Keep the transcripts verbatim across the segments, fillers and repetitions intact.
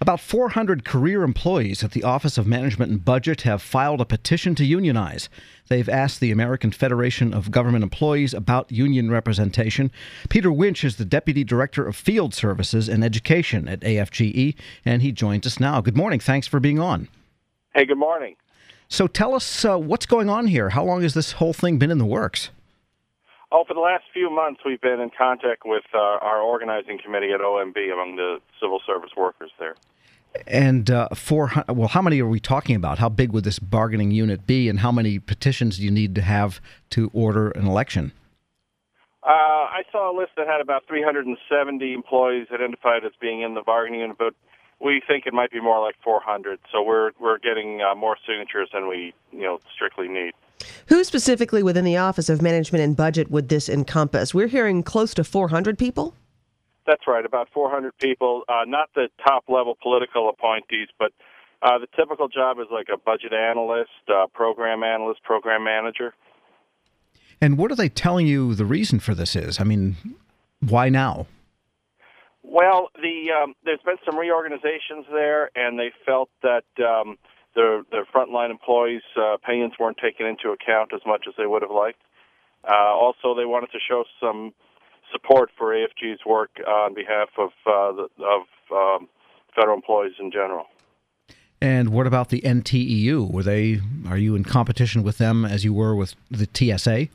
About four hundred career employees at the Office of Management and Budget have filed a petition to unionize. They've asked the American Federation of Government Employees about union representation. Peter Winch is the Deputy Director of Field Services and Education at A F G E, and he joins us now. Good morning. Thanks for being on. Hey, good morning. So tell us uh, what's going on here. How long has this whole thing been in the works? Oh, for the last few months, we've been in contact with uh, our organizing committee at O M B among the civil service workers there. And uh, for well, how many are we talking about? How big would this bargaining unit be, and how many petitions do you need to have to order an election? Uh, I saw a list that had about three hundred seventy employees identified as being in the bargaining unit, but we think it might be more like four hundred. So we're we're getting uh, more signatures than we you know strictly need. Who specifically within the Office of Management and Budget would this encompass? We're hearing close to four hundred people? That's right, about four hundred people, uh, not the top-level political appointees, but uh, the typical job is like a budget analyst, uh, program analyst, program manager. And what are they telling you the reason for this is? I mean, why now? Well, the um, there's been some reorganizations there, and they felt that um, the, the frontline employees' uh, opinions weren't taken into account as much as they would have liked. Uh, also, they wanted to show some support for A F G's work on behalf of uh, the, of um, federal employees in general. And what about the N T E U? Were they? Are you in competition with them as you were with the T S A?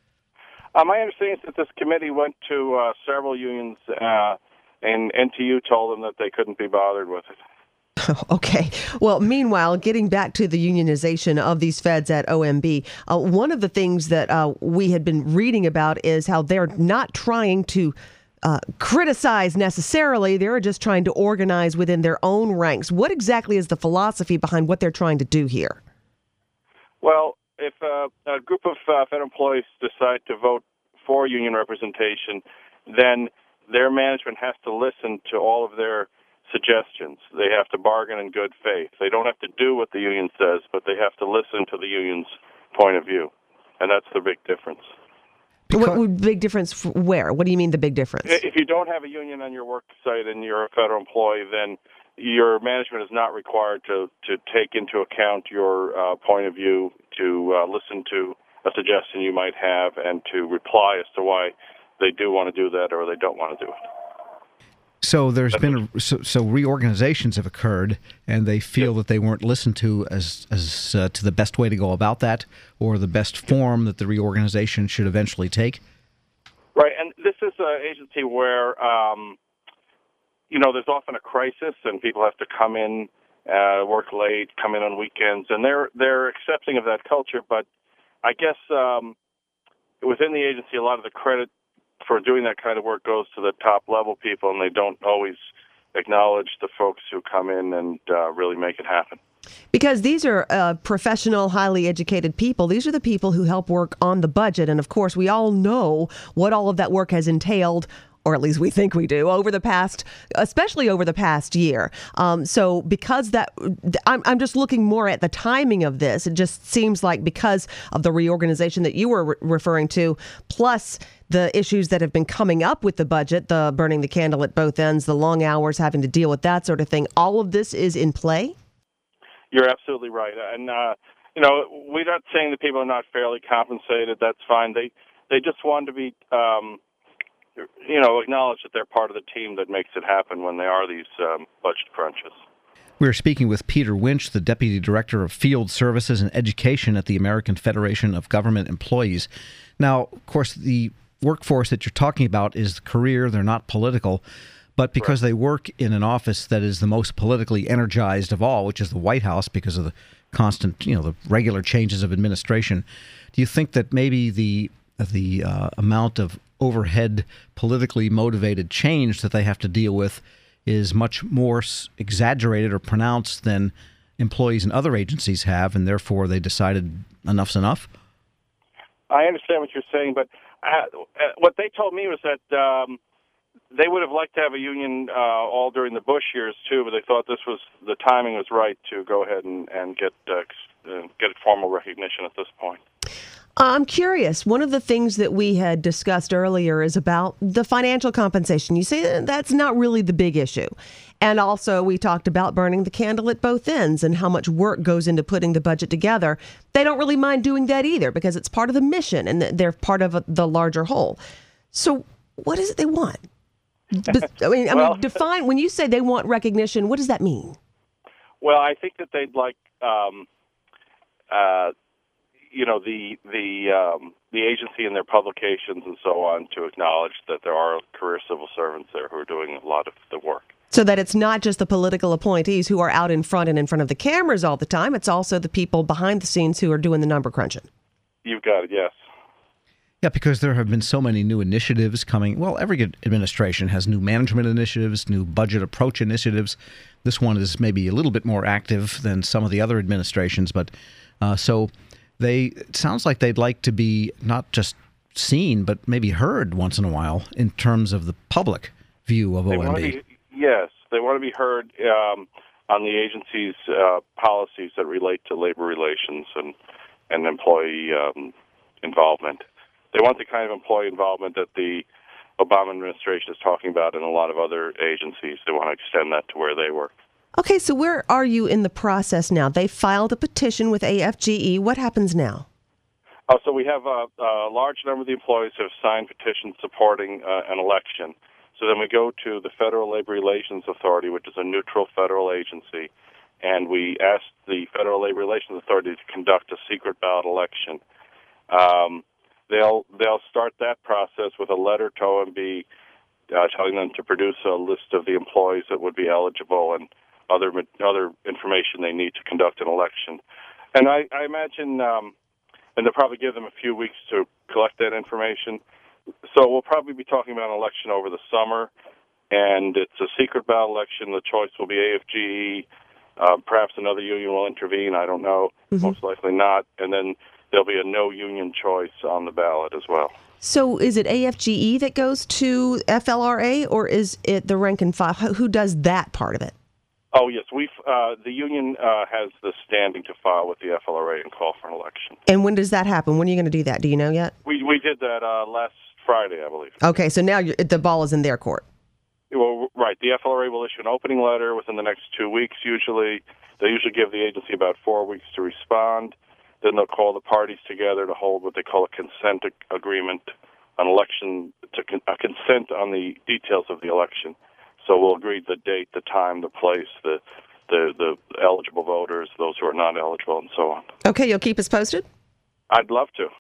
Uh, my understanding is that this committee went to uh, several unions, uh, and N T E U told them that they couldn't be bothered with it. Okay. Well, meanwhile, getting back to the unionization of these feds at O M B, uh, one of the things that uh, we had been reading about is how they're not trying to uh, criticize necessarily. They're just trying to organize within their own ranks. What exactly is the philosophy behind what they're trying to do here? Well, if uh, a group of uh, federal employees decide to vote for union representation, then their management has to listen to all of their suggestions. They have to bargain in good faith. They don't have to do what the union says, but they have to listen to the union's point of view, and that's the big difference. Because what would big difference for where? What do you mean the big difference? If you don't have a union on your work site and you're a federal employee, then your management is not required to, to take into account your uh, point of view, to uh, listen to a suggestion you might have, and to reply as to why they do want to do that or they don't want to do it. So there's been a, so, so reorganizations have occurred, and they feel that they weren't listened to as as uh, to the best way to go about that, or the best form that the reorganization should eventually take. Right, and this is an agency where um, you know there's often a crisis, and people have to come in, uh, work late, come in on weekends, and they're they're accepting of that culture. But I guess um, within the agency, a lot of the credit for doing that kind of work goes to the top level people, and they don't always acknowledge the folks who come in and uh, really make it happen. Because these are uh, professional, highly educated people. These are the people who help work on the budget. And of course, we all know what all of that work has entailed, or at least we think we do, over the past, especially over the past year. Um, so because that, I'm, I'm just looking more at the timing of this. It just seems like because of the reorganization that you were re- referring to, plus the issues that have been coming up with the budget, the burning the candle at both ends, the long hours, having to deal with that sort of thing, all of this is in play? You're absolutely right. And, uh, you know, we're not saying that people are not fairly compensated. That's fine. They, they just want to be... Um, you know, acknowledge that they're part of the team that makes it happen when there are these um, budget crunches. We're speaking with Peter Winch, the Deputy Director of Field Services and Education at the American Federation of Government Employees. Now, of course, the workforce that you're talking about is career. They're not political. But because right. they work in an office that is the most politically energized of all, which is the White House, because of the constant, you know, the regular changes of administration, do you think that maybe the the uh, amount of overhead politically motivated change that they have to deal with is much more exaggerated or pronounced than employees in other agencies have, and therefore they decided enough's enough? I understand what you're saying, but uh, what they told me was that um, they would have liked to have a union uh, all during the Bush years too, but they thought this was the timing was right to go ahead and, and get uh, get formal recognition at this point. I'm curious. One of the things that we had discussed earlier is about the financial compensation. You say that's not really the big issue. And also, we talked about burning the candle at both ends and how much work goes into putting the budget together. They don't really mind doing that either because it's part of the mission and they're part of the larger whole. So what is it they want? I mean, I well, mean, define, when you say they want recognition, what does that mean? Well, I think that they'd like, um, uh, you know, the the um, the agency and their publications and so on to acknowledge that there are career civil servants there who are doing a lot of the work. So that it's not just the political appointees who are out in front and in front of the cameras all the time. It's also the people behind the scenes who are doing the number crunching. You've got it, yes. Yeah, because there have been so many new initiatives coming. Well, every administration has new management initiatives, new budget approach initiatives. This one is maybe a little bit more active than some of the other administrations, but uh, so they it sounds like they'd like to be not just seen, but maybe heard once in a while in terms of the public view of They O M want B. to be, yes, they want to be heard um, on the agency's uh, policies that relate to labor relations and, and employee um, involvement. They want the kind of employee involvement that the Obama administration is talking about in a lot of other agencies. They want to extend that to where they work. Okay, so where are you in the process now? They filed a petition with A F G E. What happens now? Oh, so we have a, a large number of the employees who have signed petitions supporting uh, an election. So then we go to the Federal Labor Relations Authority, which is a neutral federal agency, and we ask the Federal Labor Relations Authority to conduct a secret ballot election. Um, they'll they'll start that process with a letter to O M B uh, telling them to produce a list of the employees that would be eligible and other other information they need to conduct an election. And I, I imagine, um, and they'll probably give them a few weeks to collect that information. So we'll probably be talking about an election over the summer, and it's a secret ballot election. The choice will be A F G E. Uh, perhaps another union will intervene. I don't know. Mm-hmm. Most likely not. And then there'll be a no union choice on the ballot as well. So is it A F G E that goes to F L R A, or is it the rank and file? Who does that part of it? Oh, yes. We've, uh, the union uh, has the standing to file with the F L R A and call for an election. And when does that happen? When are you going to do that? Do you know yet? We we did that uh, last Friday, I believe. Okay, so now you're, the ball is in their court. Well, right. The F L R A will issue an opening letter within the next two weeks, usually. They usually give the agency about four weeks to respond. Then they'll call the parties together to hold what they call a consent ag- agreement, an election, to con- a consent on the details of the election. So we'll agree the date, the time, the place, the, the, the eligible voters, those who are not eligible, and so on. Okay, you'll keep us posted? I'd love to.